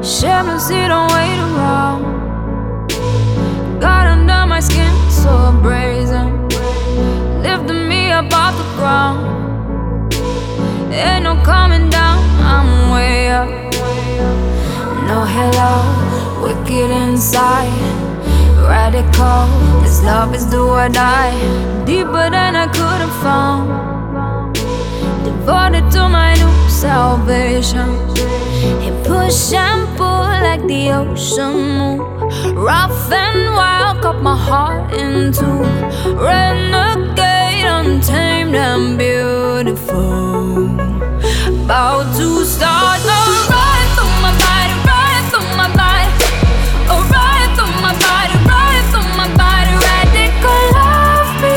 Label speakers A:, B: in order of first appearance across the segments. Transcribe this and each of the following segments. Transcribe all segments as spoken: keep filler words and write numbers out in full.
A: Shamelessly don't wait around. Got under my skin so brazen, lifting me up off the ground. Ain't no coming down, I'm way up. No hello, wicked inside, radical. This love is do or die, deeper than I could have found. Devoted to my new salvation, and push and pull like the ocean move. Rough and wild, cut my heart in two. Renegade, untamed and beautiful. About to start a ride through my body, ride through my body, a ride through my body, ride through my body. Radical love me,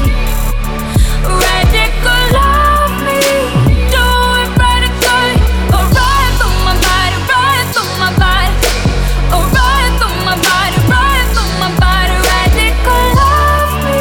A: radical love me. Do it radically. A ride through my body, ride through my body, a ride through my body, ride through my body. Radical love me,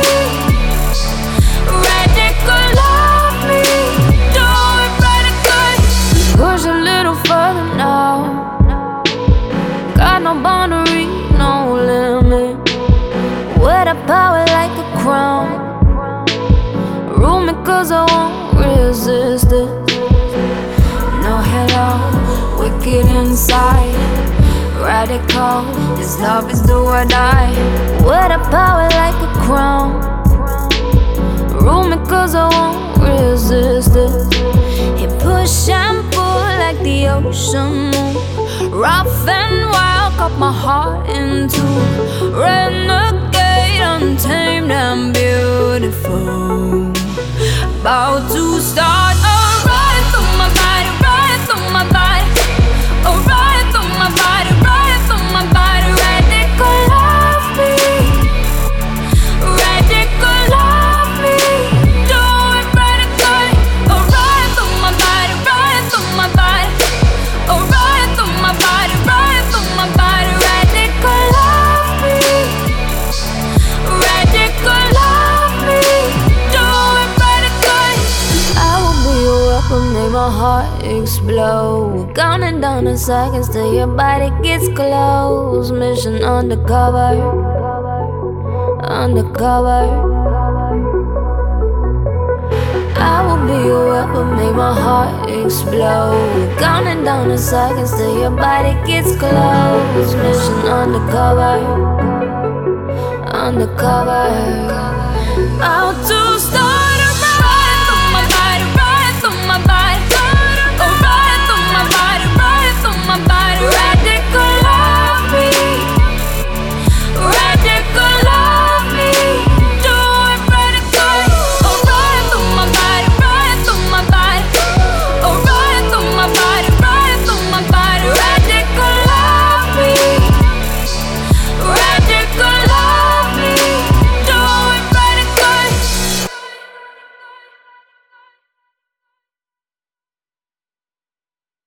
A: radical love me. Do it radically. Push a little further now. Got no boundary, no limit. With a power like a crown. Rule me cause I won't resist it. No hello, wicked inside, radical. This love is do or die. With a power like a crown. Rule me cause I won't resist it. And push and pull like the ocean move. Rough and wild, cut my heart in two. Renegade, untamed and beautiful. About to start a ride through my body, ride through my body, a ride through my body, ride through my body. Radical love me, radical love me. Do it radically. A ride through my body, ride through my body, a ride through my body, ride through my body. Radical love me, radical love me. Do it radically. I will be your weapon, make my heart explode. Counting down the seconds till your body gets close. Mission undercover, undercover. I will be your weapon, make my heart explode. Counting down the seconds till your body gets close. Mission undercover, undercover. Out to start